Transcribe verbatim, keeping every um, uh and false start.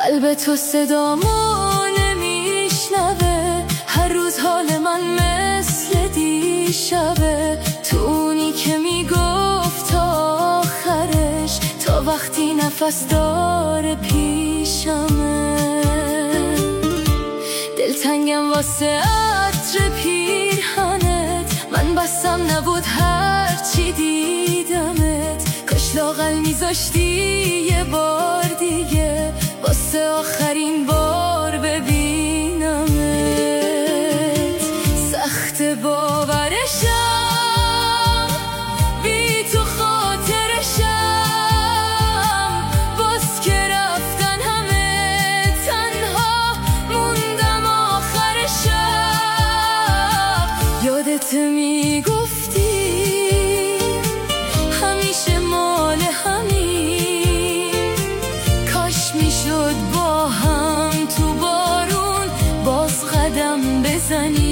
قلب تو صدامو نمیشنوه، هر روز حال من مثل دیشبه. تو اونی که میگفت تا آخرش، تا وقتی نفس داره پیشمه. دلتنگم واسه عطر پیرهنت، من بسم نبود هرچی دیدمت. کاش لااقل میذاشتی یه بار دیگه، واسه آخرین بار ببینمت. سخت باورشم بی تو خاطرشم، باز که رفتن همه تنها موندم آخر شب. یادت میگفتی همیشه مال همین، کاش میشد با هم تو بارون باز قدم بزنی.